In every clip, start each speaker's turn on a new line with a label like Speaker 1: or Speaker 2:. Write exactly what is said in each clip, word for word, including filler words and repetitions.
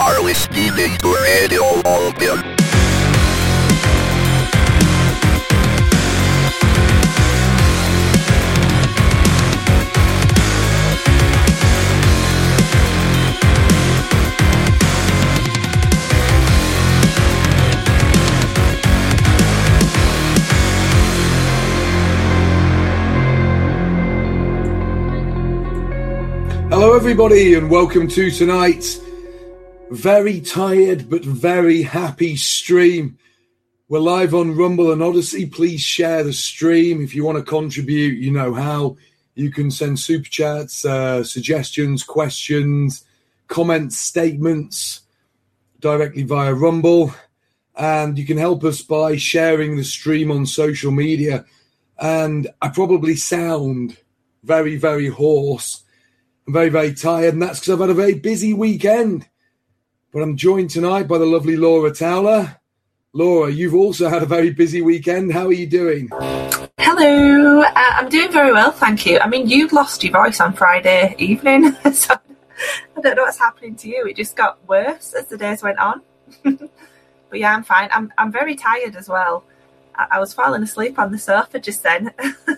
Speaker 1: are listening to Radio Malkin.
Speaker 2: Hello everybody and welcome to tonight's very tired but very happy stream. We're live on Rumble and Odyssey. Please share the stream. If you want to contribute, you know how. You can send super chats, uh, suggestions, questions, comments, statements directly via Rumble. And you can help us by sharing the stream on social media. And I probably sound very, very hoarse. I'm very, very tired, and that's because I've had a very busy weekend. But I'm joined tonight by the lovely Laura Towler. Laura, you've also had a very busy weekend. How are you doing?
Speaker 3: Hello. Uh, I'm doing very well, thank you. I mean, you lost your voice on Friday evening, so I don't know what's happening to you. It just got worse as the days went on. But yeah, I'm fine. I'm I'm very tired as well. I, I was falling asleep on the sofa just then.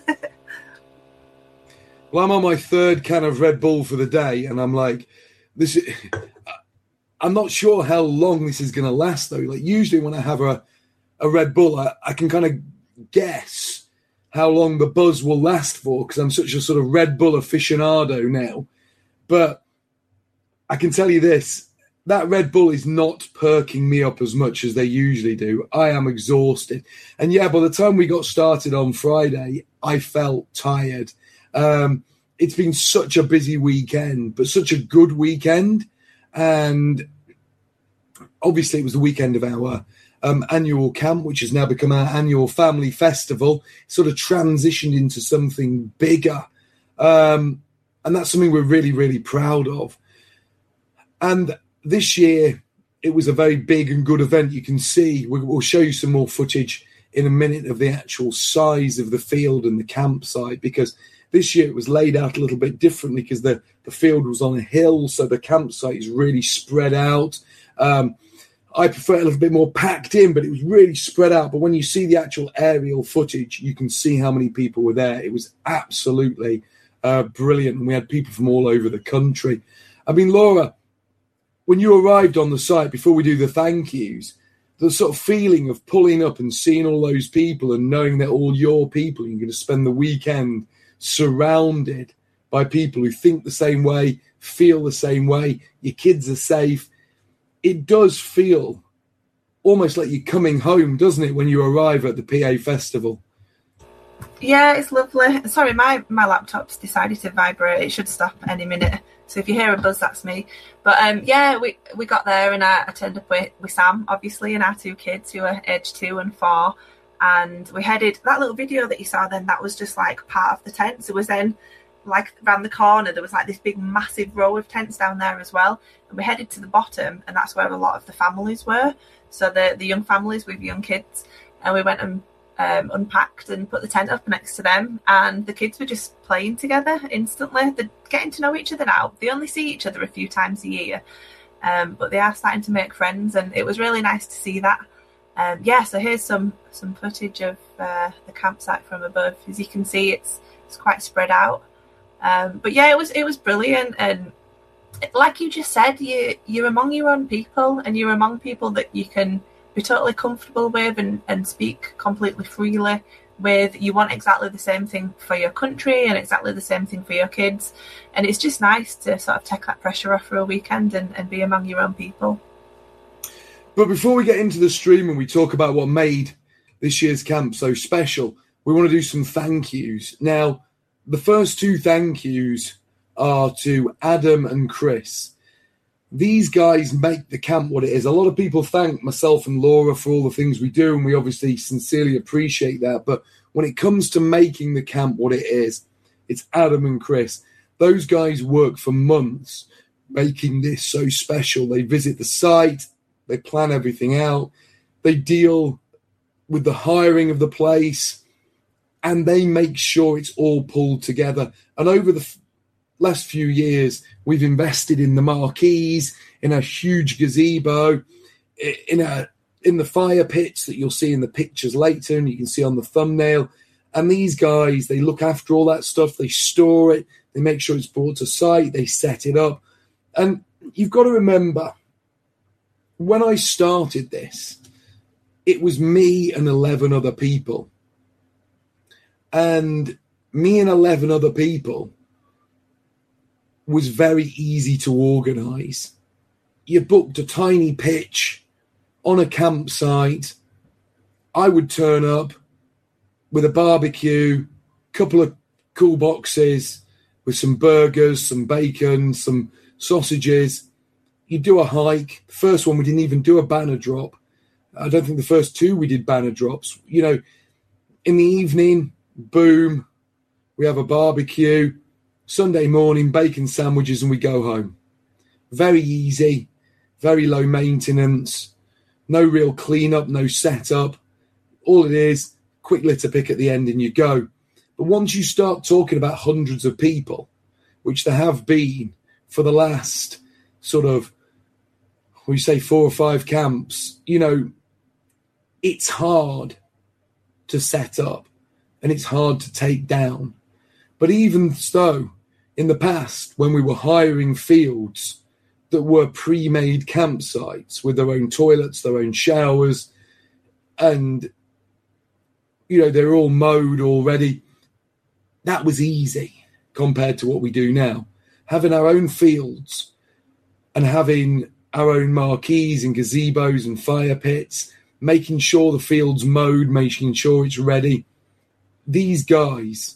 Speaker 2: Well, I'm on my third can of Red Bull for the day, and I'm like, this. Is, I'm not sure how long this is going to last, though. Like usually, when I have a a Red Bull, I, I can kind of guess how long the buzz will last for because I'm such a sort of Red Bull aficionado now. But I can tell you this: that Red Bull is not perking me up as much as they usually do. I am exhausted, and yeah, by the time we got started on Friday, I felt tired. Um, it's been such a busy weekend, but such a good weekend. And obviously it was the weekend of our um, annual camp, which has now become our annual family festival, sort of transitioned into something bigger. Um, and that's something we're really, really proud of. And this year it was a very big and good event. You can see, we'll show you some more footage in a minute of the actual size of the field and the campsite, because this year it was laid out a little bit differently because the, the field was on a hill, so the campsite is really spread out. Um, I prefer it a little bit more packed in, but it was really spread out. But when you see the actual aerial footage, you can see how many people were there. It was absolutely uh, brilliant, and we had people from all over the country. I mean, Laura, when you arrived on the site, before we do the thank yous, the sort of feeling of pulling up and seeing all those people and knowing they're all your people, and you're going to spend the weekend surrounded by people who think the same way, feel the same way, your kids are safe. It does feel almost like you're coming home, doesn't it, when you arrive at the P A Festival?
Speaker 3: Yeah, it's lovely. Sorry, my, my laptop's decided to vibrate. It should stop any minute. So if you hear a buzz, that's me. But um, yeah, we, we got there and I, I turned up with, with Sam, obviously, and our two kids who are aged two and four. And we headed, that little video that you saw then, that was just like part of the tents. It was then like around the corner, there was like this big massive row of tents down there as well. And we headed to the bottom, and that's where a lot of the families were. So the, the young families with young kids. And we went and um, unpacked and put the tent up next to them. And the kids were just playing together instantly. They're getting to know each other now. They only see each other a few times a year. Um, but they are starting to make friends. And it was really nice to see that. Um, yeah, so here's some, some footage of uh, the campsite from above. As you can see, it's it's quite spread out. Um, but yeah, it was it was brilliant, and like you just said, you you're among your own people, and you're among people that you can be totally comfortable with and, and speak completely freely with. You want exactly the same thing for your country and exactly the same thing for your kids, and it's just nice to sort of take that pressure off for a weekend and, and be among your own people.
Speaker 2: But before we get into the stream and we talk about what made this year's camp so special, we want to do some thank yous. Now, the first two thank yous are to Adam and Chris. These guys make the camp what it is. A lot of people thank myself and Laura for all the things we do, and we obviously sincerely appreciate that. But when it comes to making the camp what it is, it's Adam and Chris. Those guys work for months making this so special. They visit the site. They plan everything out. They deal with the hiring of the place, and they make sure it's all pulled together. And over the last few years, we've invested in the marquees, in a huge gazebo, in a in the fire pits that you'll see in the pictures later and you can see on the thumbnail. And these guys, they look after all that stuff. They store it. They make sure it's brought to site. They set it up. And you've got to remember, when I started this, it was me and eleven other people. And me and eleven other people was very easy to organise. You booked a tiny pitch on a campsite. I would turn up with a barbecue, couple of cool boxes with some burgers, some bacon, some sausages. You do a hike. The first one, we didn't even do a banner drop. I don't think the first two we did banner drops. You know, in the evening, boom, we have a barbecue. Sunday morning, bacon sandwiches, and we go home. Very easy, very low maintenance, no real cleanup, no setup. All it is, quick litter pick at the end and you go. But once you start talking about hundreds of people, which there have been for the last sort of, we say four or five camps, you know, it's hard to set up and it's hard to take down. But even so, in the past, when we were hiring fields that were pre-made campsites with their own toilets, their own showers, and, you know, they're all mowed already, that was easy compared to what we do now. Having our own fields and having our own marquees and gazebos and fire pits, making sure the field's mowed, making sure it's ready. These guys,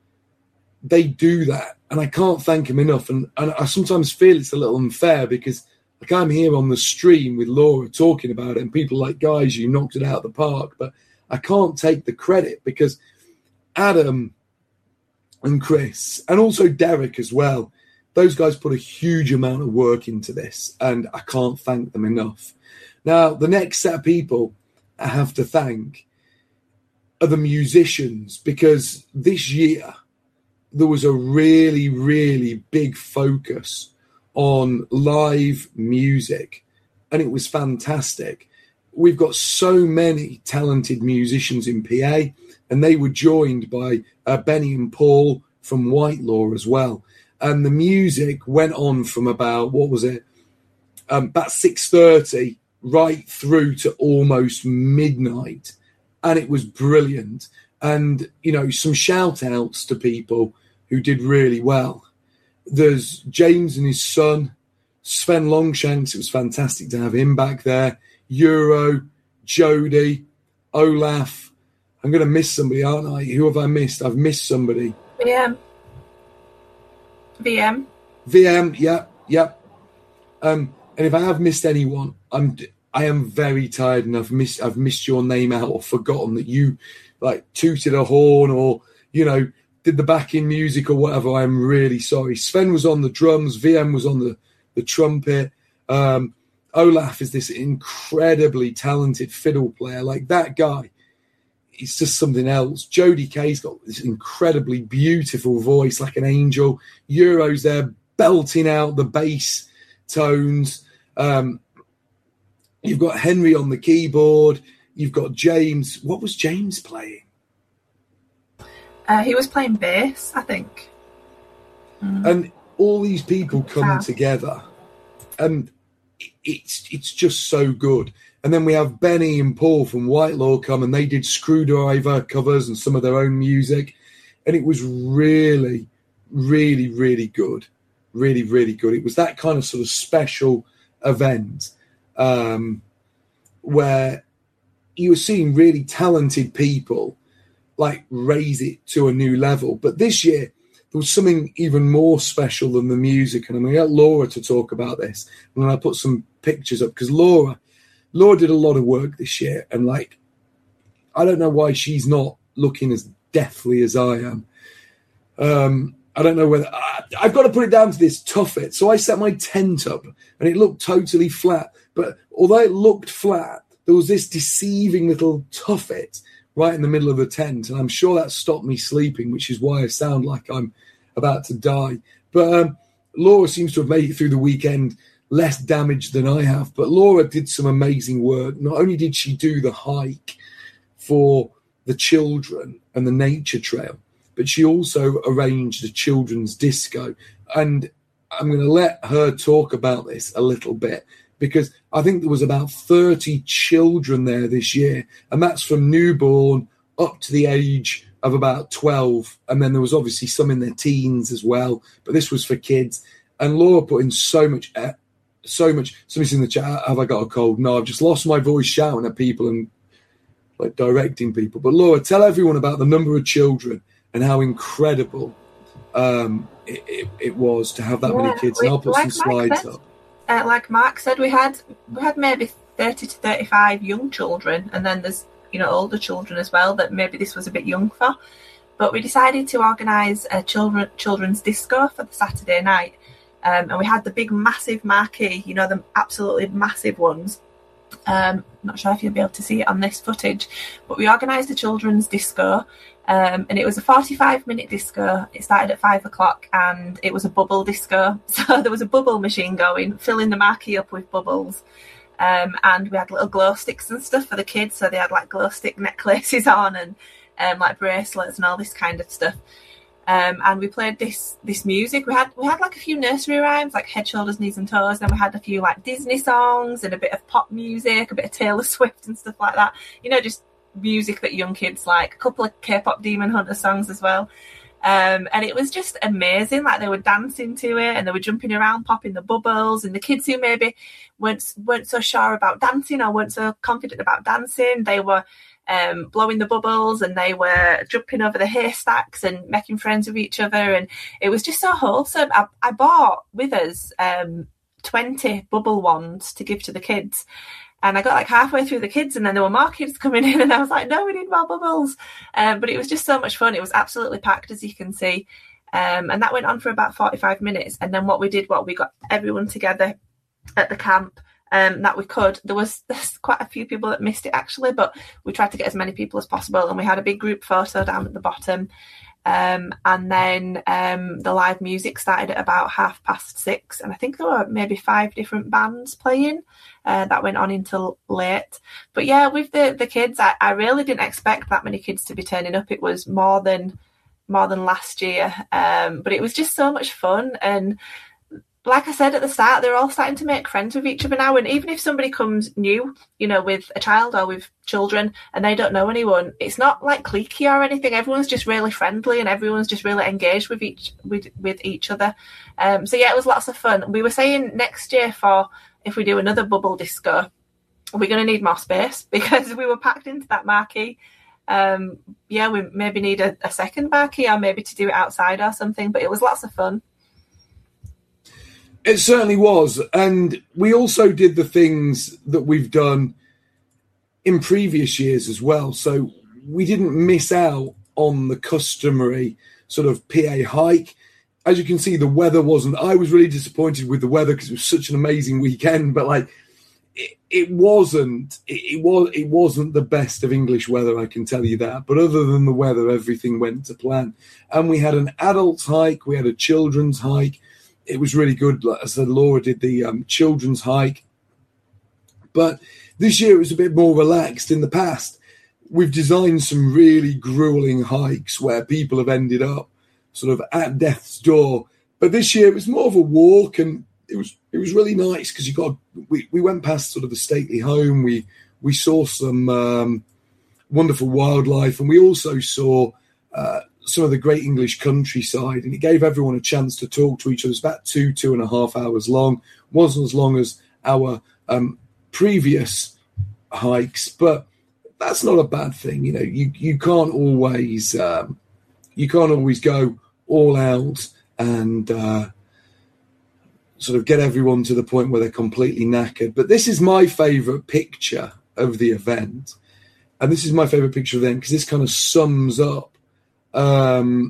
Speaker 2: they do that. And I can't thank them enough. And, and I sometimes feel it's a little unfair because like I'm here on the stream with Laura talking about it and people like, guys, you knocked it out of the park. But I can't take the credit because Adam and Chris and also Derek as well, those guys put a huge amount of work into this and I can't thank them enough. Now, the next set of people I have to thank are the musicians because this year there was a really, really big focus on live music and it was fantastic. We've got so many talented musicians in P A and they were joined by uh, Benny and Paul from Whitelaw as well. And the music went on from about, what was it, um, about six thirty right through to almost midnight. And it was brilliant. And, you know, some shout outs to people who did really well. There's James and his son, Sven Longshanks. It was fantastic to have him back there. Euro, Jody, Olaf. I'm going to miss somebody, aren't I? Who have I missed? I've missed somebody.
Speaker 3: V M. V M.
Speaker 2: V M, yeah, yeah. Um, and if I have missed anyone, I'm I am very tired and I've missed I've missed your name out or forgotten that you like tooted a horn or, you know, did the backing music or whatever. I'm really sorry. Sven was on the drums. V M was on the, the trumpet. Um, Olaf is this incredibly talented fiddle player. Like that guy, it's just something else. Jody Kay's got this incredibly beautiful voice like an angel. Euro's there belting out the bass tones. Um, you've got Henry on the keyboard. You've got James. What was James playing?
Speaker 3: Uh, he was playing bass, I think. Mm.
Speaker 2: And all these people come
Speaker 3: Wow.
Speaker 2: together, and it's it's just so good. And then we have Benny and Paul from Whitelaw come, and they did Screwdriver covers and some of their own music, and it was really, really, really good, really, really good. It was that kind of sort of special event um, where you were seeing really talented people like raise it to a new level. But this year there was something even more special than the music, and I'm going to get Laura to talk about this, and then I'll put some pictures up because Laura Laura did a lot of work this year, and like I don't know why she's not looking as deathly as I am. um I don't know whether I, I've got to put it down to this tuffet. So I set my tent up and it looked totally flat, but although it looked flat, there was this deceiving little tuffet right in the middle of the tent. And I'm sure that stopped me sleeping, which is why I sound like I'm about to die. But um, Laura seems to have made it through the weekend less damaged than I have. But Laura did some amazing work. Not only did she do the hike for the children and the nature trail, but she also arranged a children's disco. And I'm going to let her talk about this a little bit, because I think there was about thirty children there this year, and that's from newborn up to the age of about twelve. And then there was obviously some in their teens as well, but this was for kids. And Laura put in so much, so much. Somebody's in the chat, have I got a cold? No, I've just lost my voice shouting at people and like directing people. But Laura, tell everyone about the number of children and how incredible um, it, it, it was to have that yeah, many kids. And I'll put like some slides said, up.
Speaker 3: Uh, like Mark said, we had we had maybe thirty to thirty-five young children, and then there's, you know, older children as well that maybe this was a bit young for. But we decided to organise a children children's disco for the Saturday night. Um, and we had the big, massive marquee, you know, the absolutely massive ones. Um, not sure if you'll be able to see it on this footage, but we organised a children's disco, um, and it was a forty-five minute disco. It started at five o'clock, and it was a bubble disco. So there was a bubble machine going, filling the marquee up with bubbles. Um, and we had little glow sticks and stuff for the kids. So they had like glow stick necklaces on and um, like bracelets and all this kind of stuff. Um, and we played this this music. We had we had like a few nursery rhymes, like Head, Shoulders, Knees and Toes. Then we had a few like Disney songs and a bit of pop music, a bit of Taylor Swift and stuff like that. You know, just music that young kids like. A couple of K-pop Demon Hunter songs as well. Um, and it was just amazing. Like they were dancing to it and they were jumping around, popping the bubbles. And the kids who maybe weren't weren't so sure about dancing or weren't so confident about dancing, they were Um, blowing the bubbles, and they were jumping over the haystacks and making friends with each other, and it was just so wholesome. I, I bought with us um, twenty bubble wands to give to the kids, and I got like halfway through the kids, and then there were more kids coming in, and I was like, no, we need more bubbles. Um, but it was just so much fun. It was absolutely packed, as you can see, um, and that went on for about forty-five minutes. And then what we did, what we got everyone together at the camp Um, that we could. There was there's quite a few people that missed it actually, but we tried to get as many people as possible, and we had a big group photo down at the bottom. Um, and then um, the live music started at about half past six, and I think there were maybe five different bands playing. Uh, that went on until late. But yeah, with the the kids, I, I really didn't expect that many kids to be turning up. It was more than more than last year, um, but it was just so much fun. And like I said at the start, they're all starting to make friends with each other now. And even if somebody comes new, you know, with a child or with children and they don't know anyone, it's not like cliquey or anything. Everyone's just really friendly and everyone's just really engaged with each with, with each other. Um, so, yeah, it was lots of fun. We were saying next year for if we do another bubble disco, we're going to need more space because we were packed into that marquee. Um, yeah, we maybe need a, a second marquee or maybe to do it outside or something. But it was lots of fun.
Speaker 2: It certainly was. And we also did the things that we've done in previous years as well. So we didn't miss out on the customary sort of P A hike. As you can see, the weather wasn't, I was really disappointed with the weather because it was such an amazing weekend, but like it, it wasn't, it, it was, it wasn't the best of English weather, I can tell you that. But other than the weather, everything went to plan. And we had an adults hike, we had a children's hike. It was really good. Like I said, Laura did the um, children's hike. But this year it was a bit more relaxed. In the past, we've designed some really grueling hikes where people have ended up sort of at death's door. But this year it was more of a walk, and it was it was really nice because you got we, we went past sort of the stately home. We we saw some um, wonderful wildlife, and we also saw uh, some of the great English countryside, and it gave everyone a chance to talk to each other. It's about two, two and a half hours long. Wasn't as long as our um, previous hikes, but that's not a bad thing. You know, you, you can't always um, you can't always go all out and uh, sort of get everyone to the point where they're completely knackered. But this is my favourite picture of the event, and this is my favourite picture of the event because this kind of sums up Um,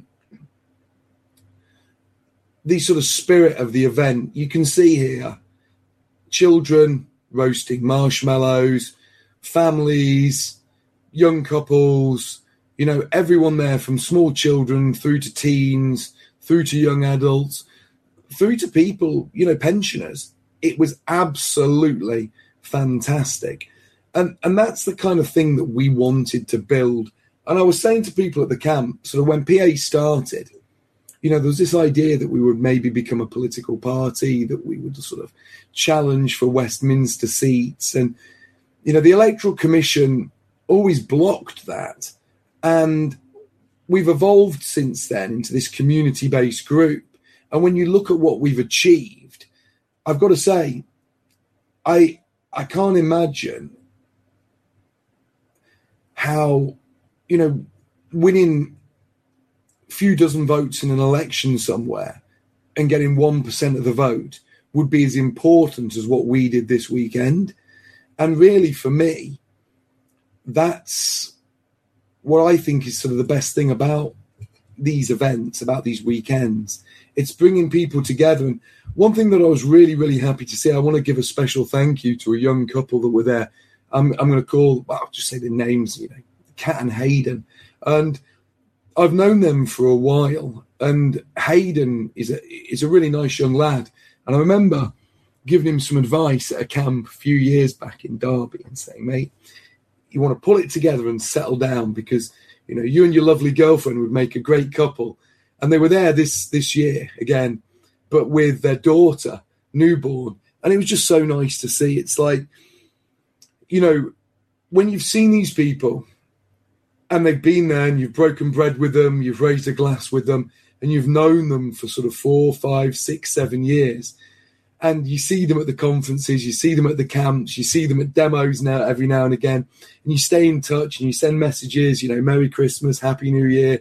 Speaker 2: the sort of spirit of the event. You can see here children roasting marshmallows, families, young couples, you know, everyone there from small children through to teens, through to young adults, through to people, you know, pensioners. It was absolutely fantastic. And and that's the kind of thing that we wanted to build. And I was saying to people at the camp, sort of when P A started, you know, there was this idea that we would maybe become a political party, that we would sort of challenge for Westminster seats. And, you know, the Electoral Commission always blocked that. And we've evolved since then into this community-based group. And when you look at what we've achieved, I've got to say, I I can't imagine how, you know, winning a few dozen votes in an election somewhere and getting one percent of the vote would be as important as what we did this weekend. And really, for me, that's what I think is sort of the best thing about these events, about these weekends. It's bringing people together. And one thing that I was really, really happy to see, I want to give a special thank you to a young couple that were there. I'm, I'm going to call, well, I'll just say the names, you know, Kat and Hayden. And I've known them for a while. And Hayden is a, is a really nice young lad. And I remember giving him some advice at a camp a few years back in Derby and saying, mate, you want to pull it together and settle down because, you know, you and your lovely girlfriend would make a great couple. And they were there this this year again, but with their daughter, newborn. And it was just so nice to see. It's like, you know, when you've seen these people and they've been there and you've broken bread with them, you've raised a glass with them, and you've known them for sort of four, five, six, seven years, and you see them at the conferences, you see them at the camps, you see them at demos now every now and again, and you stay in touch and you send messages, you know, Merry Christmas, Happy New Year.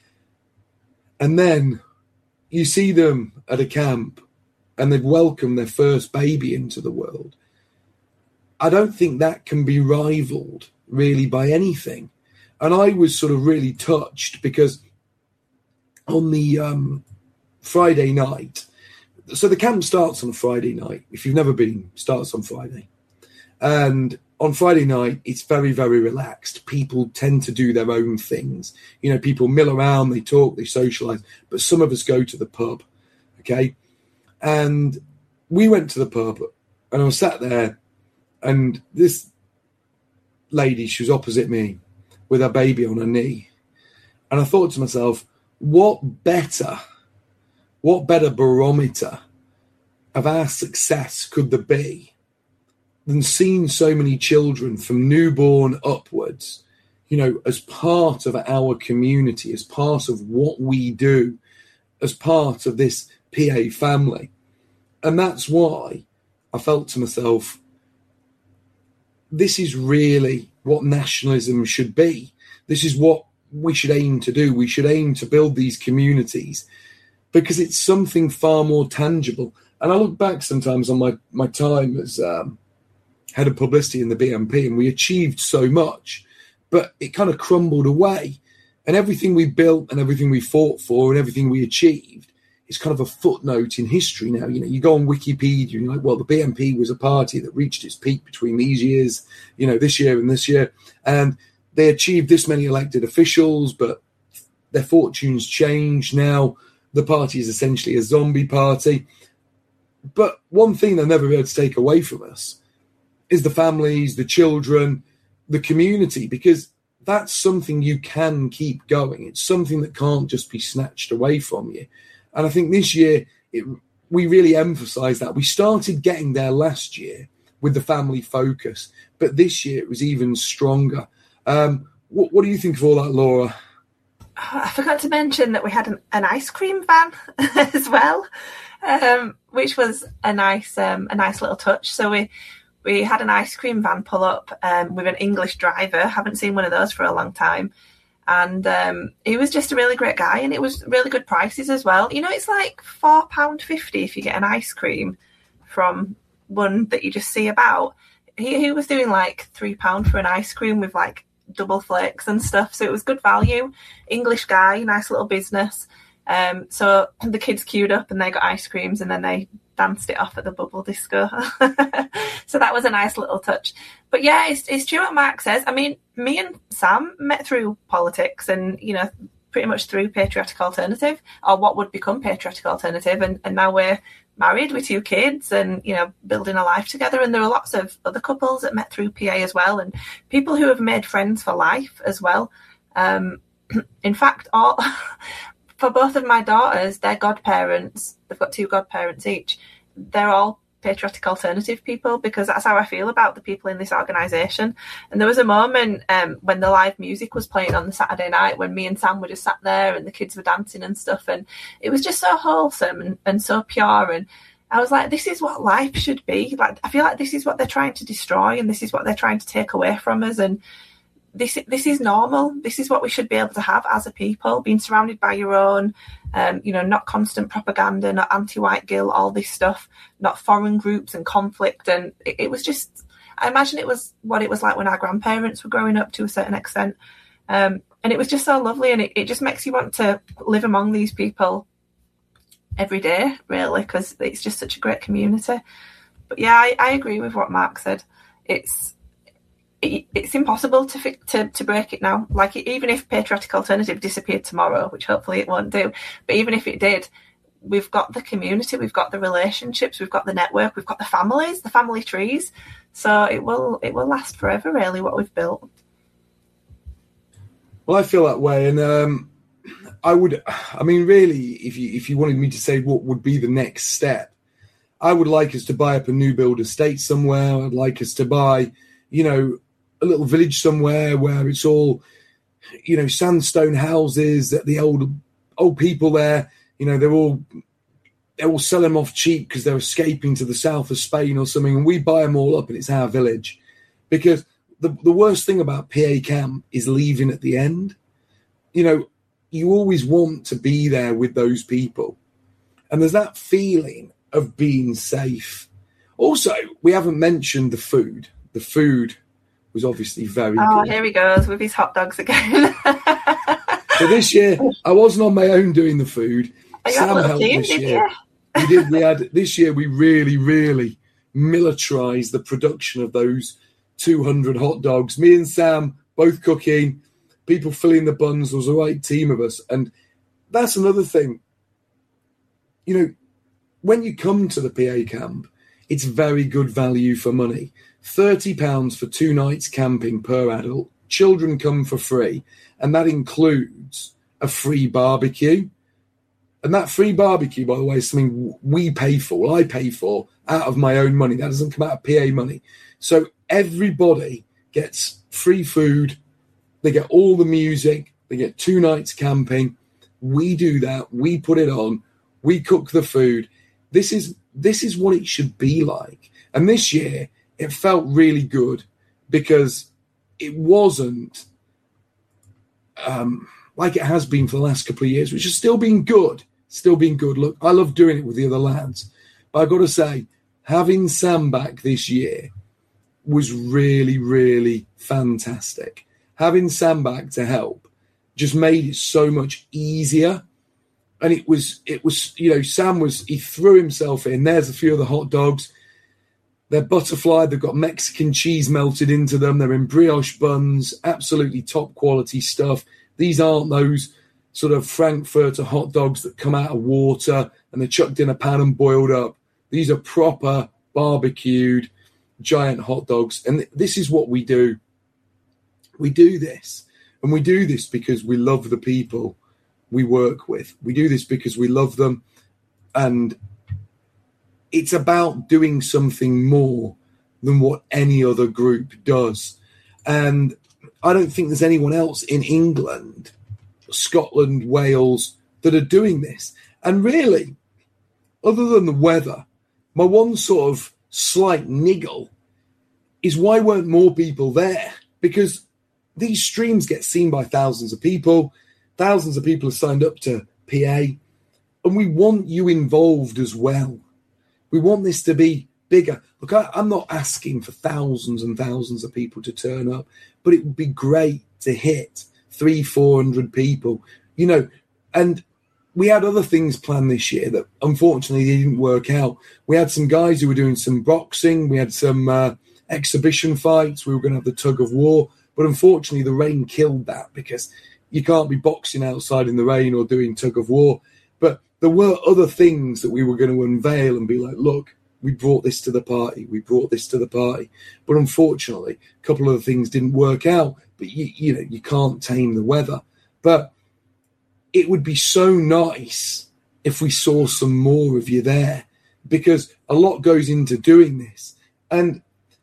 Speaker 2: And then you see them at a camp and they've welcomed their first baby into the world. I don't think that can be rivaled really by anything. And I was sort of really touched because on the um, Friday night, so the camp starts on a Friday night. If you've never been, starts on Friday. And on Friday night, it's very, very relaxed. People tend to do their own things. You know, people mill around, they talk, they socialise. But some of us go to the pub, okay? And we went to the pub, and I was sat there, and this lady, she was opposite me with her baby on her knee. And I thought to myself, what better... What better barometer of our success could there be than seeing so many children from newborn upwards, you know, as part of our community, as part of what we do, as part of this P A family. And that's why I felt to myself, this is really what nationalism should be. This is what we should aim to do. We should aim to build these communities, because it's something far more tangible. And I look back sometimes on my, my time as um, head of publicity in the B N P, and we achieved so much, but it kind of crumbled away. And everything we built and everything we fought for and everything we achieved is kind of a footnote in history now. You know, you go on Wikipedia and you're like, well, the B N P was a party that reached its peak between these years, you know, this year and this year. And they achieved this many elected officials, but their fortunes changed now. The party is essentially a zombie party. But one thing they'll never be able to take away from us is the families, the children, the community, because that's something you can keep going. It's something that can't just be snatched away from you. And I think this year, it, we really emphasised that. We started getting there last year with the family focus, but this year it was even stronger. Um, what, what do you think of all that, Laura?
Speaker 3: I forgot to mention that we had an, an ice cream van as well, um, which was a nice um, a nice little touch. So we we had an ice cream van pull up um, with an English driver. Haven't seen one of those for a long time. And um, he was just a really great guy, and it was really good prices as well. You know, it's like four pounds fifty if you get an ice cream from one that you just see about. He, he was doing like three pounds for an ice cream with like double flakes and stuff, so it was good value. English guy, nice little business. Um, so the kids queued up and they got ice creams, and then they danced it off at the bubble disco. So that was a nice little touch. But yeah, it's, it's true what Mark says. I mean, me and Sam met through politics, and you know, pretty much through Patriotic Alternative, or what would become Patriotic Alternative, and, and now we're married with two kids and, you know, building a life together. And there are lots of other couples that met through P A as well, and people who have made friends for life as well. Um, in fact, all for both of my daughters, their godparents, they've got two godparents each, they're all Patriotic Alternative people, because that's how I feel about the people in this organisation. And there was a moment um, when the live music was playing on the Saturday night, when me and Sam were just sat there and the kids were dancing and stuff, and it was just so wholesome and, and so pure. And I was like, this is what life should be like. I feel like this is what they're trying to destroy, and this is what they're trying to take away from us. And this this is normal. This is what we should be able to have as a people, being surrounded by your own, um, you know, not constant propaganda, not anti-white guilt, all this stuff, not foreign groups and conflict. And it, it was just, I imagine it was what it was like when our grandparents were growing up to a certain extent. Um, and it was just so lovely, and it, it just makes you want to live among these people every day, really, because it's just such a great community. But yeah, I, I agree with what Mark said. It's it, it's impossible to, to to break it now. Like, even if Patriotic Alternative disappeared tomorrow, which hopefully it won't do, but even if it did, we've got the community, we've got the relationships, we've got the network, we've got the families, the family trees. So it will it will last forever, really, what we've built.
Speaker 2: Well, I feel that way, and um, I would, I mean, really, if you if you wanted me to say what would be the next step, I would like us to buy up a new build estate somewhere. I'd like us to buy, you know, a little village somewhere where it's all, you know, sandstone houses that the old old people there, you know, they're all they're all selling them off cheap because they're escaping to the south of Spain or something, and we buy them all up and it's our village. Because the the worst thing about P A camp is leaving at the end. You know, you always want to be there with those people, and there's that feeling of being safe. Also, we haven't mentioned the food. The food was obviously very
Speaker 3: oh,
Speaker 2: good.
Speaker 3: Here he goes with his hot dogs again.
Speaker 2: So this year, I wasn't on my own doing the food.
Speaker 3: Oh,
Speaker 2: Sam helped
Speaker 3: team,
Speaker 2: this
Speaker 3: did
Speaker 2: year.
Speaker 3: You?
Speaker 2: We did. We had this year. We really, really militarised the production of those two hundred hot dogs. Me and Sam both cooking, people filling the buns. There was a right team of us, and that's another thing. You know, when you come to the P A camp, it's very good value for money. thirty pounds for two nights camping per adult. Children come for free, and that includes a free barbecue. And that free barbecue, by the way, is something we pay for. Well, I pay for out of my own money. That doesn't come out of P A money. So everybody gets free food. They get all the music. They get two nights camping. We do that. We put it on. We cook the food. This is this is what it should be like. And this year, it felt really good because it wasn't um, like it has been for the last couple of years, which has still been good. Still been good. Look, I love doing it with the other lads. But I've got to say, having Sam back this year was really, really fantastic. Having Sam back to help just made it so much easier. And it was, it was, you know, Sam was, he threw himself in. There's a few of the hot dogs. They're butterfly. They've got Mexican cheese melted into them. They're in brioche buns, absolutely top quality stuff. These aren't those sort of Frankfurter hot dogs that come out of water and they're chucked in a pan and boiled up. These are proper barbecued giant hot dogs. And this is what we do. We do this. And we do this because we love the people we work with. We do this because we love them. And it's about doing something more than what any other group does. And I don't think there's anyone else in England, Scotland, Wales that are doing this. And really, other than the weather, my one sort of slight niggle is why weren't more people there? Because these streams get seen by thousands of people. Thousands of people have signed up to P A. And we want you involved as well. We want this to be bigger. Look, I, I'm not asking for thousands and thousands of people to turn up, but it would be great to hit three, four hundred people, you know. And we had other things planned this year that unfortunately didn't work out. We had some guys who were doing some boxing. We had some uh, exhibition fights. We were going to have the tug of war, but unfortunately the rain killed that because you can't be boxing outside in the rain or doing tug of war. But there were other things that we were going to unveil and be like, look, we brought this to the party. We brought this to the party. But unfortunately, a couple of the things didn't work out. But, you, you know, you can't tame the weather. But it would be so nice if we saw some more of you there, because a lot goes into doing this. And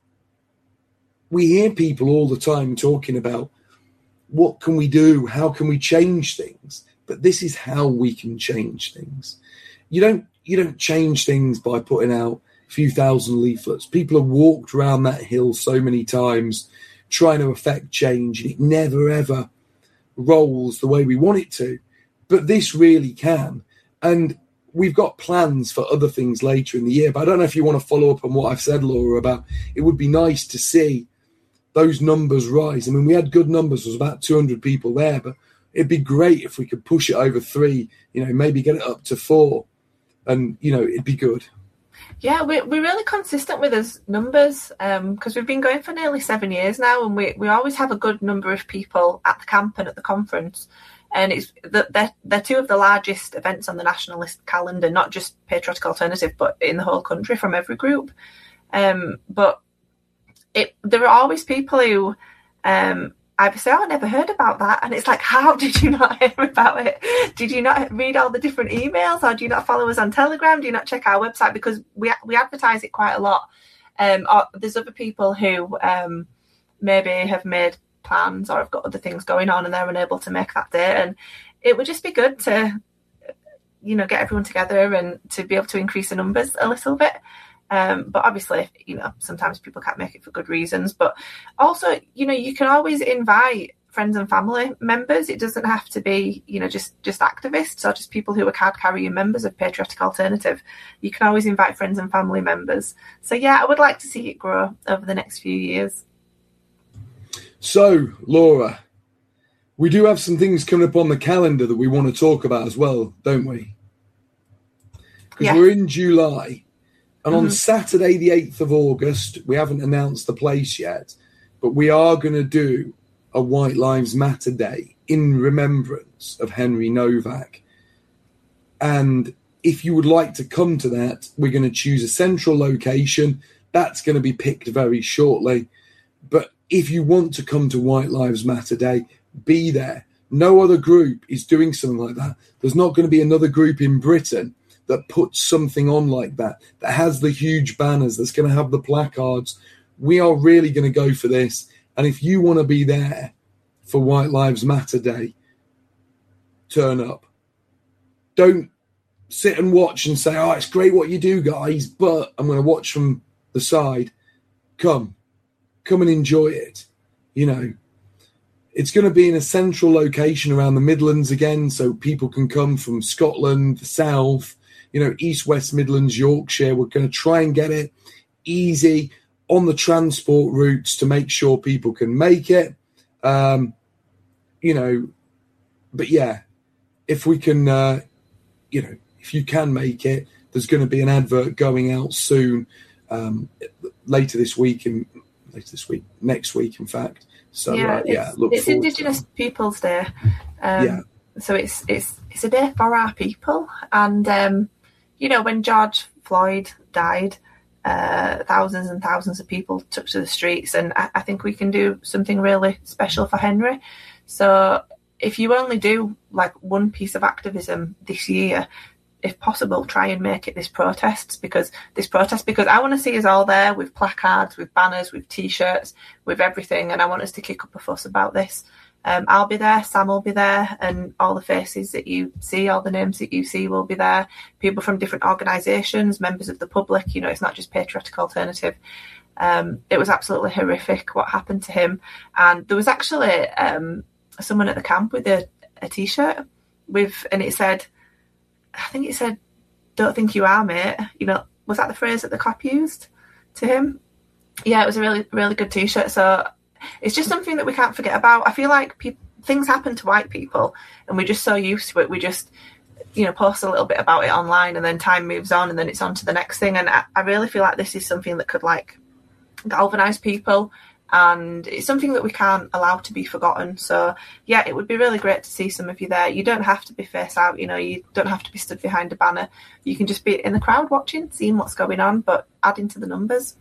Speaker 2: we hear people all the time talking about what can we do? How can we change things? But this is how we can change things. You don't you don't change things by putting out a few thousand leaflets. People have walked around that hill so many times trying to affect change, and it never, ever rolls the way we want it to. But this really can. And we've got plans for other things later in the year. But I don't know if you want to follow up on what I've said, Laura, about it would be nice to see those numbers rise. I mean, we had good numbers. There was about two hundred people there, but it'd be great if we could push it over three, you know, maybe get it up to four. And, you know, it'd be good.
Speaker 3: Yeah, we're, we're really consistent with those numbers because um, we've been going for nearly seven years now, and we, we always have a good number of people at the camp and at the conference. And it's they're, they're two of the largest events on the nationalist calendar, not just Patriotic Alternative, but in the whole country from every group. Um, but it, there are always people who um, either say, oh, I never heard about that. And it's like, how did you not hear about it? Did you not read all the different emails? Or do you not follow us on Telegram? Do you not check our website? Because we we advertise it quite a lot. Um, or there's other people who um, maybe have made plans or have got other things going on and they're unable to make that day. And it would just be good to, you know, get everyone together and to be able to increase the numbers a little bit. Um, but obviously, you know, sometimes people can't make it for good reasons. But also, you know, you can always invite friends and family members. It doesn't have to be, you know, just, just activists or just people who are card-carrying members of Patriotic Alternative. You can always invite friends and family members. So, yeah, I would like to see it grow over the next few years.
Speaker 2: So, Laura, we do have some things coming up on the calendar that we want to talk about as well, don't we? Because yeah. We're in July. And on mm-hmm. Saturday, the eighth of August, we haven't announced the place yet, but we are going to do a White Lives Matter Day in remembrance of Henry Novak. And if you would like to come to that, we're going to choose a central location. That's going to be picked very shortly. But if you want to come to White Lives Matter Day, be there. No other group is doing something like that. There's not going to be another group in Britain that puts something on like that, that has the huge banners, that's going to have the placards. We are really going to go for this. And if you want to be there for White Lives Matter Day, turn up. Don't sit and watch and say, oh, it's great what you do, guys, but I'm going to watch from the side. Come. Come and enjoy it. You know, it's going to be in a central location around the Midlands again, so people can come from Scotland, the South, you know, East, West Midlands, Yorkshire. We're going to try and get it easy on the transport routes to make sure people can make it. Um, you know, but yeah, if we can, uh, you know, if you can make it, there's going to be an advert going out soon, um, later this week, and later this week, next week, in fact. So
Speaker 3: yeah,
Speaker 2: uh, yeah,
Speaker 3: it's,
Speaker 2: look
Speaker 3: it's Indigenous
Speaker 2: to
Speaker 3: Peoples Day. Um,
Speaker 2: yeah.
Speaker 3: So it's it's it's a day for our people, and um, you know, when George Floyd died, uh, thousands and thousands of people took to the streets, and I, I think we can do something really special for Henry. So if you only do like one piece of activism this year, if possible, try and make it this protest, because this protest, because I want to see us all there with placards, with banners, with T-shirts, with everything, and I want us to kick up a fuss about this. Um, I'll be there, Sam will be there, and all the faces that you see, all the names that you see will be there. People from different organisations, members of the public, you know, it's not just Patriotic Alternative. Um, it was absolutely horrific what happened to him. And there was actually um, someone at the camp with a, a T-shirt with, and it said, I think it said, "Don't think you are, mate." You know, was that the phrase that the cop used to him? Yeah, it was a really, really good T-shirt. So it's just something that we can't forget about. I feel like pe- things happen to white people and we're just so used to it. We just, you know, post a little bit about it online and then time moves on and then it's on to the next thing. And I, I really feel like this is something that could like galvanise people and it's something that we can't allow to be forgotten. So yeah, it would be really great to see some of you there. You don't have to be face out, you know, you don't have to be stood behind a banner. You can just be in the crowd watching, seeing what's going on, but adding to the numbers.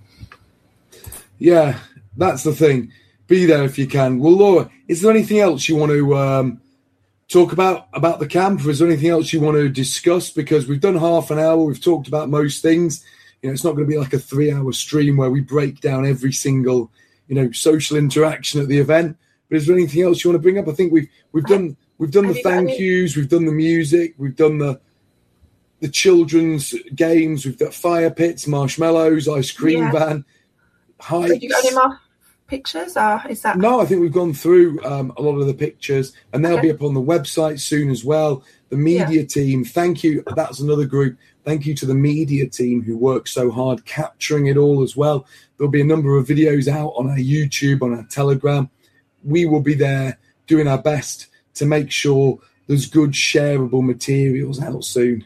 Speaker 2: Yeah, that's the thing. Be there if you can. Well, Laura, is there anything else you want to um, talk about about the camp, or is there anything else you want to discuss? Because we've done half an hour, we've talked about most things. You know, it's not going to be like a three-hour stream where we break down every single, you know, social interaction at the event. But is there anything else you want to bring up? I think we've we've done we've done the thank yous, we've done the music, we've done the the children's games, we've got fire pits, marshmallows, ice cream
Speaker 3: Yeah.
Speaker 2: van, hikes.
Speaker 3: Have you got any more pictures, or is that?
Speaker 2: No, I think we've gone through um, a lot of the pictures, and they'll
Speaker 3: Okay.
Speaker 2: be up on the website soon as well. The media team, thank you. That's another group. Thank you to the media team who work so hard capturing it all as well. There'll be a number of videos out on our YouTube, on our Telegram. We will be there doing our best to make sure there's good shareable materials out soon.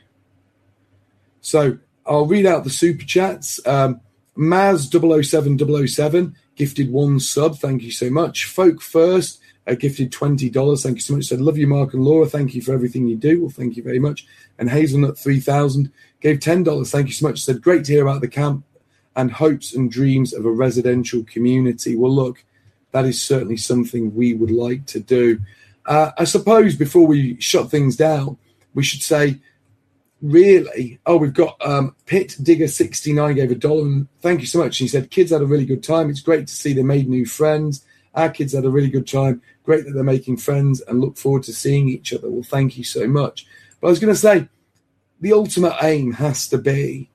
Speaker 2: So I'll read out the super chats. Um, Maz double oh seven double oh seven gifted one sub. Thank you so much. Folk First uh, gifted twenty dollars. Thank you so much. Said, love you, Mark and Laura. Thank you for everything you do. Well, thank you very much. And Hazelnut three thousand gave ten dollars. Thank you so much. Said, great to hear about the camp and hopes and dreams of a residential community. Well, look, that is certainly something we would like to do. Uh, I suppose before we shut things down, we should say, really, oh, we've got um, Pit Digger sixty-nine gave a dollar. And thank you so much. He said, kids had a really good time. It's great to see they made new friends. Our kids had a really good time. Great that they're making friends and look forward to seeing each other. Well, thank you so much. But I was going to say, the ultimate aim has to be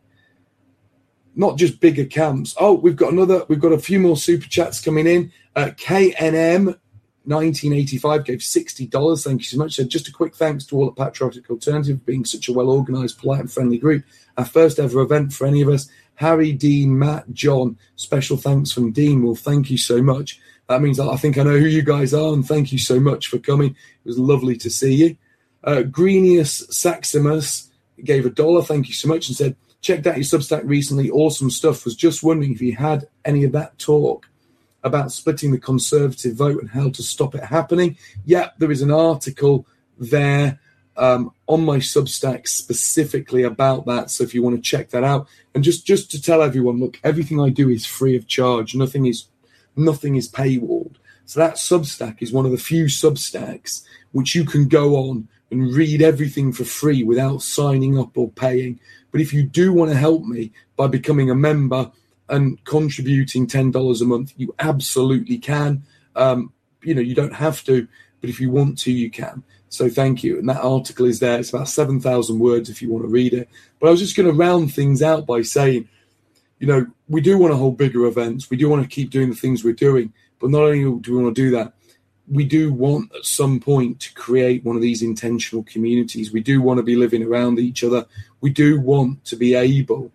Speaker 2: not just bigger camps. Oh, we've got another, we've got a few more super chats coming in. Uh, K N M nineteen eighty-five gave sixty dollars. Thank you so much. So just a quick thanks to all at Patriotic Alternative for being such a well-organised, polite and friendly group. Our first ever event for any of us. Harry, Dean, Matt, John, special thanks from Dean. Well, thank you so much. That means I think I know who you guys are, and thank you so much for coming. It was lovely to see you. Uh, Greenius Saximus gave a dollar. Thank you so much, and said, checked out your Substack recently. Awesome stuff. Was just wondering if you had any of that talk about splitting the Conservative vote and how to stop it happening. Yeah, there is an article there um, on my Substack specifically about that. So if you want to check that out, and just, just to tell everyone, look, everything I do is free of charge. Nothing is nothing is paywalled. So that Substack is one of the few Substacks which you can go on and read everything for free without signing up or paying. But if you do want to help me by becoming a member and contributing ten dollars a month, you absolutely can. Um, you know, you don't have to, but if you want to, you can. So thank you. And that article is there. It's about seven thousand words if you want to read it. But I was just going to round things out by saying, you know, we do want to hold bigger events. We do want to keep doing the things we're doing. But not only do we want to do that, we do want at some point to create one of these intentional communities. We do want to be living around each other. We do want to be able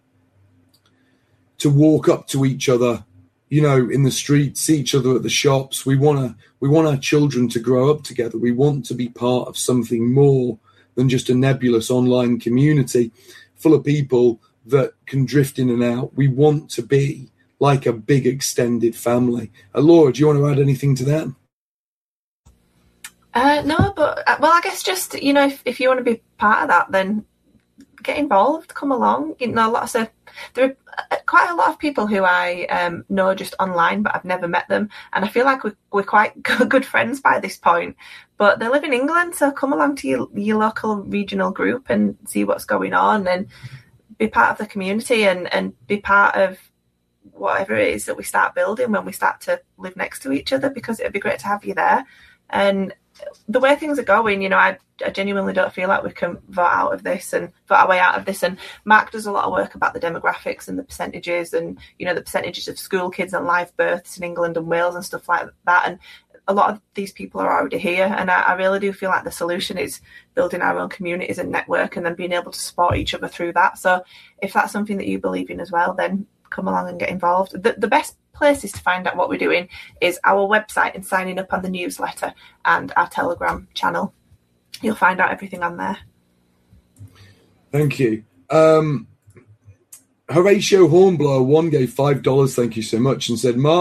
Speaker 2: to walk up to each other, you know, in the street, see each other at the shops. We want to, we want our children to grow up together. We want to be part of something more than just a nebulous online community full of people that can drift in and out. We want to be like a big extended family. Uh, Laura, do you want to add anything to that?
Speaker 3: Uh, no, but, uh, well, I guess just, you know, if, if you want to be part of that, then get involved, come along. You know, lots of, there are quite a lot of people who I um, know just online, but I've never met them. And I feel like we're, we're quite good friends by this point. But they live in England, so come along to your, your local regional group and see what's going on and be part of the community and, and be part of whatever it is that we start building when we start to live next to each other, because it'd be great to have you there. And the way things are going, you know, I, I genuinely don't feel like we can vote out of this and vote our way out of this. And Mark does a lot of work about the demographics and the percentages and, you know, the percentages of school kids and live births in England and Wales and stuff like that. And a lot of these people are already here. And I, I really do feel like the solution is building our own communities and network and then being able to support each other through that. So if that's something that you believe in as well, then come along and get involved. The, the best places to find out what we're doing is our website and signing up on the newsletter and our Telegram channel. You'll find out everything on there.
Speaker 2: Thank you. Um, Horatio Hornblower one gave five dollars. Thank you so much, and said, Mark,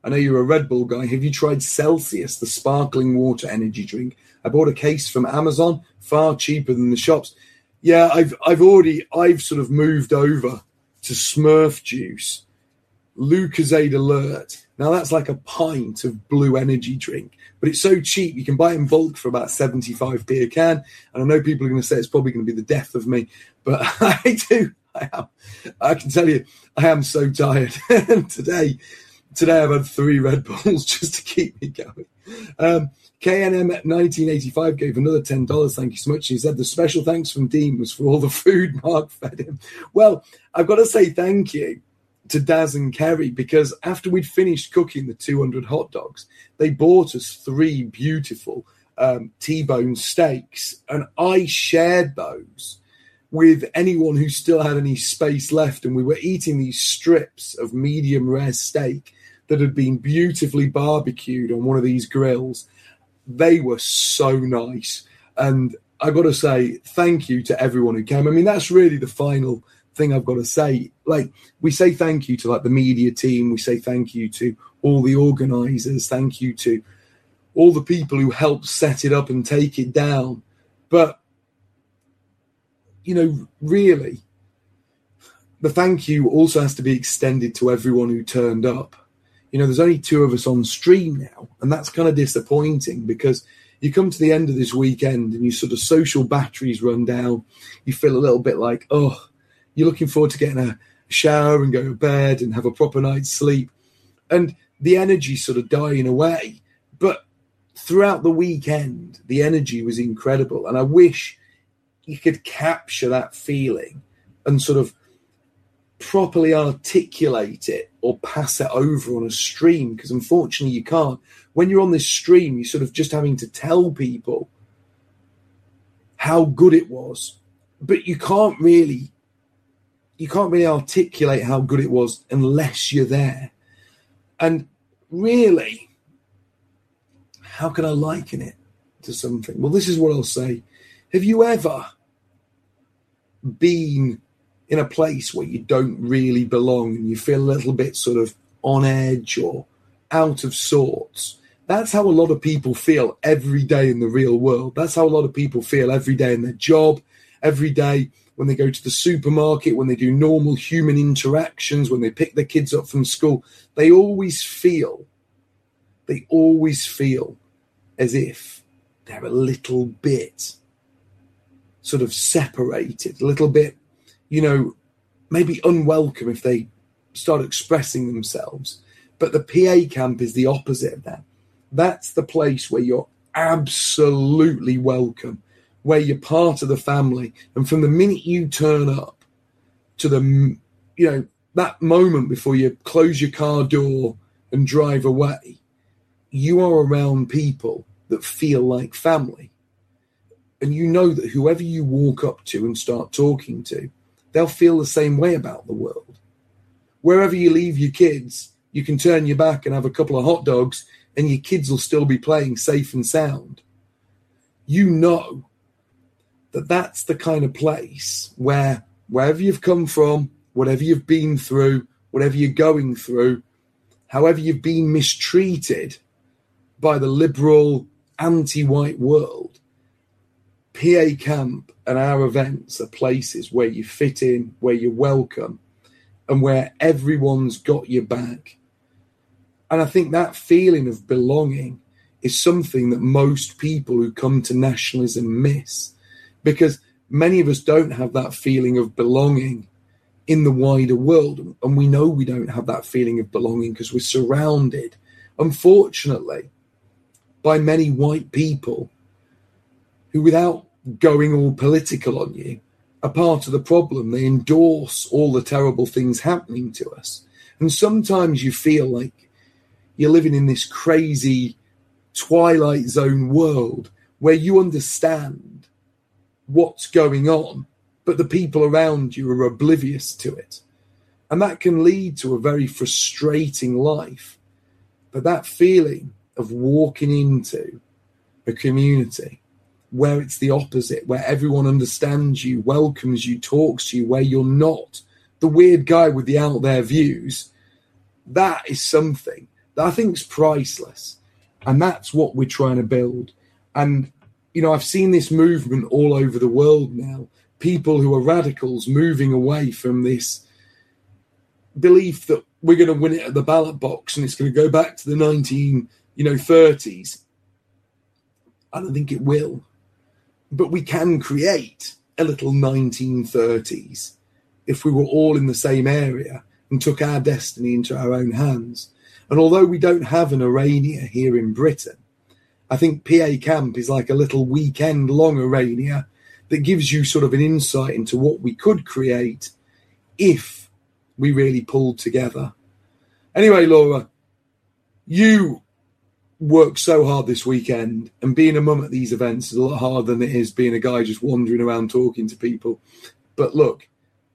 Speaker 2: I know you're a Red Bull guy. Have you tried Celsius, the sparkling water energy drink? I bought a case from Amazon, far cheaper than the shops. Yeah, I've I've already, I've sort of moved over to Smurf juice, Lucozade Alert. Now that's like a pint of blue energy drink, but it's so cheap. You can buy it in bulk for about seventy-five p a can. And I know people are going to say it's probably going to be the death of me, but I do. I am. I can tell you, I am so tired. And today, today I've had three Red Bulls just to keep me going. Um, K N M at nineteen eighty-five gave another ten dollars. Thank you so much. He said the special thanks from Dean was for all the food Mark fed him. Well, I've got to say thank you to Daz and Kerry, because after we'd finished cooking the two hundred hot dogs, they bought us three beautiful um, T-bone steaks, and I shared those with anyone who still had any space left, and we were eating these strips of medium rare steak that had been beautifully barbecued on one of these grills. They were so nice, and I got to say thank you to everyone who came. I mean, that's really the final thing I've got to say. Like, we say thank you to like the media team, we say thank you to all the organizers, thank you to all the people who helped set it up and take it down, but you know, really the thank you also has to be extended to everyone who turned up. You know, there's only two of us on stream now, and that's kind of disappointing, because you come to the end of this weekend and your sort of social batteries run down, you feel a little bit like, oh, you're looking forward to getting a shower and go to bed and have a proper night's sleep. And the energy sort of dying away. But throughout the weekend, the energy was incredible. And I wish you could capture that feeling and sort of properly articulate it or pass it over on a stream, because unfortunately you can't. When you're on this stream, you're sort of just having to tell people how good it was. But you can't really... You can't really articulate how good it was unless you're there. And really, how can I liken it to something? Well, this is what I'll say. Have you ever been in a place where you don't really belong and you feel a little bit sort of on edge or out of sorts? That's how a lot of people feel every day in the real world. That's how a lot of people feel every day in their job, every day when they go to the supermarket, when they do normal human interactions, when they pick their kids up from school. They always feel, they always feel as if they're a little bit sort of separated, a little bit, you know, maybe unwelcome if they start expressing themselves. But the P A camp is the opposite of that. That's the place where you're absolutely welcome, where you're part of the family. And from the minute you turn up to the, you know, that moment before you close your car door and drive away, you are around people that feel like family. And you know that whoever you walk up to and start talking to, they'll feel the same way about the world. Wherever you leave your kids, you can turn your back and have a couple of hot dogs and your kids will still be playing safe and sound. You know that that's the kind of place where wherever you've come from, whatever you've been through, whatever you're going through, however you've been mistreated by the liberal, anti-white world, P A camp and our events are places where you fit in, where you're welcome, and where everyone's got your back. And I think that feeling of belonging is something that most people who come to nationalism miss, because many of us don't have that feeling of belonging in the wider world. And we know we don't have that feeling of belonging because we're surrounded, unfortunately, by many white people who, without going all political on you, are part of the problem. They endorse all the terrible things happening to us. And sometimes you feel like you're living in this crazy Twilight Zone world where you understand what's going on, but the people around you are oblivious to it. And that can lead to a very frustrating life. But that feeling of walking into a community where it's the opposite, where everyone understands you, welcomes you, talks to you, where you're not the weird guy with the out there views, that is something that I think is priceless. And that's what we're trying to build. And, you know, I've seen this movement all over the world now. People who are radicals moving away from this belief that we're going to win it at the ballot box and it's going to go back to the nineteen, you know, thirties. I don't think it will. But we can create a little nineteen thirties if we were all in the same area and took our destiny into our own hands. And although we don't have an Urania here in Britain, I think P A Camp is like a little weekend-long Urania that gives you sort of an insight into what we could create if we really pulled together. Anyway, Laura, you worked so hard this weekend, and being a mum at these events is a lot harder than it is being a guy just wandering around talking to people. But look,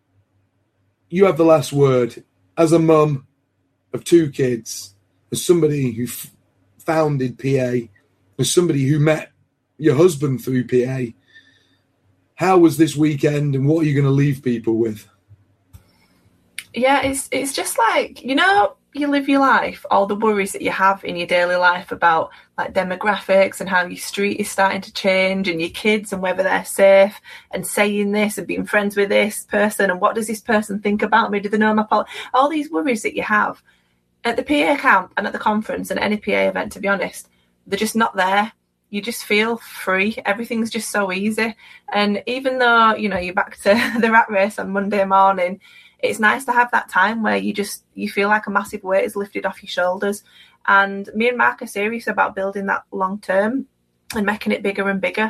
Speaker 2: you have the last word. As a mum of two kids, as somebody who f- founded P A, as somebody who met your husband through P A, how was this weekend and what are you going to leave people with?
Speaker 3: Yeah, it's it's just like, you know, you live your life, all the worries that you have in your daily life about like demographics and how your street is starting to change and your kids and whether they're safe and saying this and being friends with this person and what does this person think about me? Do they know my politics? All these worries that you have at the P A camp and at the conference and any P A event, to be honest, they're just not there. You just feel free. Everything's just so easy. And even though, you know, you're back to the rat race on Monday morning, it's nice to have that time where you just, you feel like a massive weight is lifted off your shoulders. And me and Mark are serious about building that long term and making it bigger and bigger.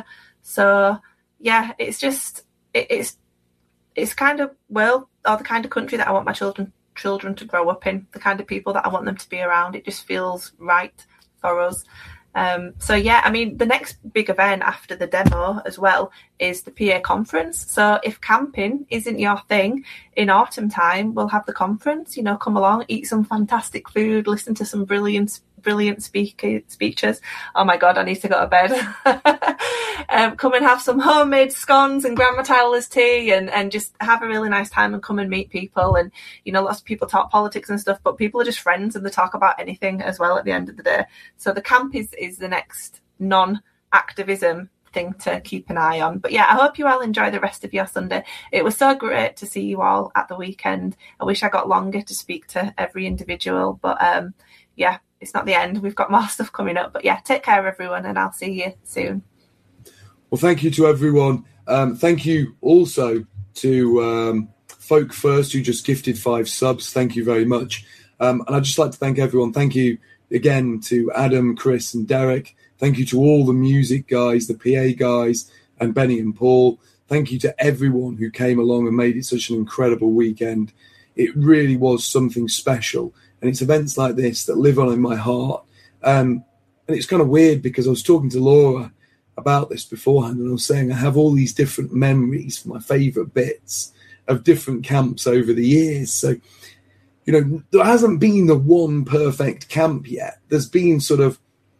Speaker 3: So yeah, it's just, it, it's, it's kind of world or the kind of country that I want my children, children to grow up in, the kind of people that I want them to be around. It just feels right for us. Um, so yeah, I mean, the next big event after the demo as well is the P A conference. So if camping isn't your thing, in autumn time, we'll have the conference, you know, come along, eat some fantastic food, listen to some brilliant, brilliant speaker, speeches. Oh my God, I need to go to bed. um, come and have some homemade scones and Grandma Tyler's tea and, and just have a really nice time and come and meet people. And, you know, lots of people talk politics and stuff, but people are just friends and they talk about anything as well at the end of the day. So the camp is, is the next non-activism thing to keep an eye on. But yeah, I hope you all enjoy the rest of your Sunday. It was so great to see you all at the weekend. I wish I got longer to speak to every individual, but um, yeah, it's not the end. We've got more stuff coming up. But yeah, take care, everyone, and I'll see you soon.
Speaker 2: Well, thank you to everyone. Um, thank you also to um, Folk First, who just gifted five subs. Thank you very much. Um, and I'd just like to thank everyone. Thank you again to Adam, Chris, and Derek. Thank you to all the music guys, the P A guys, and Benny and Paul. Thank you to everyone who came along and made it such an incredible weekend. It really was something special. And it's events like this that live on in my heart. Um, and it's kind of weird because I was talking to Laura about this beforehand, and I was saying I have all these different memories for my favourite bits of different camps over the years. So, you know, there hasn't been the one perfect camp yet. There's been sort of,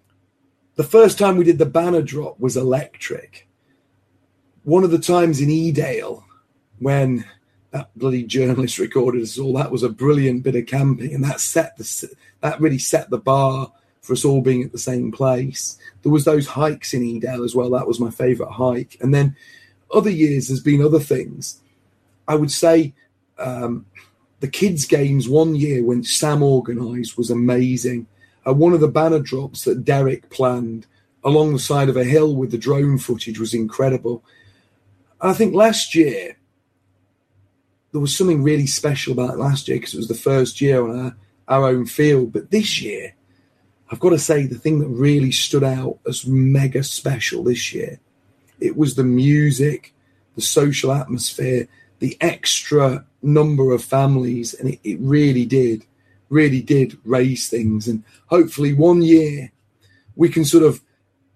Speaker 2: the first time we did the banner drop was electric. One of the times in Edale, when that bloody journalist recorded us all, that was a brilliant bit of camping, and that set the that really set the bar for us all being at the same place. There was those hikes in Edale as well. That was my favourite hike. And then other years, there's been other things. I would say um, the kids' games one year when Sam organised was amazing. Uh, one of the banner drops that Derek planned along the side of a hill with the drone footage was incredible. And I think last year, there was something really special about it last year because it was the first year on our, our own field. But this year, I've got to say the thing that really stood out as mega special this year, it was the music, the social atmosphere, the extra number of families, and it, it really did. really did raise things. And hopefully one year we can sort of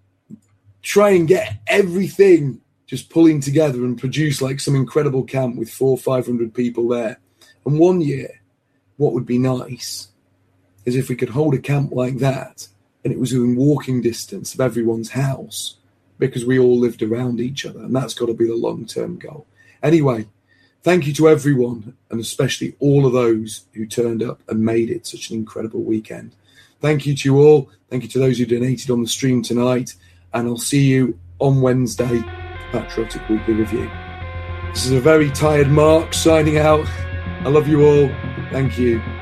Speaker 2: try and get everything just pulling together and produce like some incredible camp with four or five hundred people there. And one year, what would be nice is if we could hold a camp like that and it was in walking distance of everyone's house because we all lived around each other. And that's got to be the long-term goal. Anyway, thank you to everyone, and especially all of those who turned up and made it such an incredible weekend. thank you to you all. Thank you to those who donated on the stream tonight. And I'll see you on Wednesday, Patriotic Weekly Review. This is a very tired Mark signing out. I love you all. Thank you.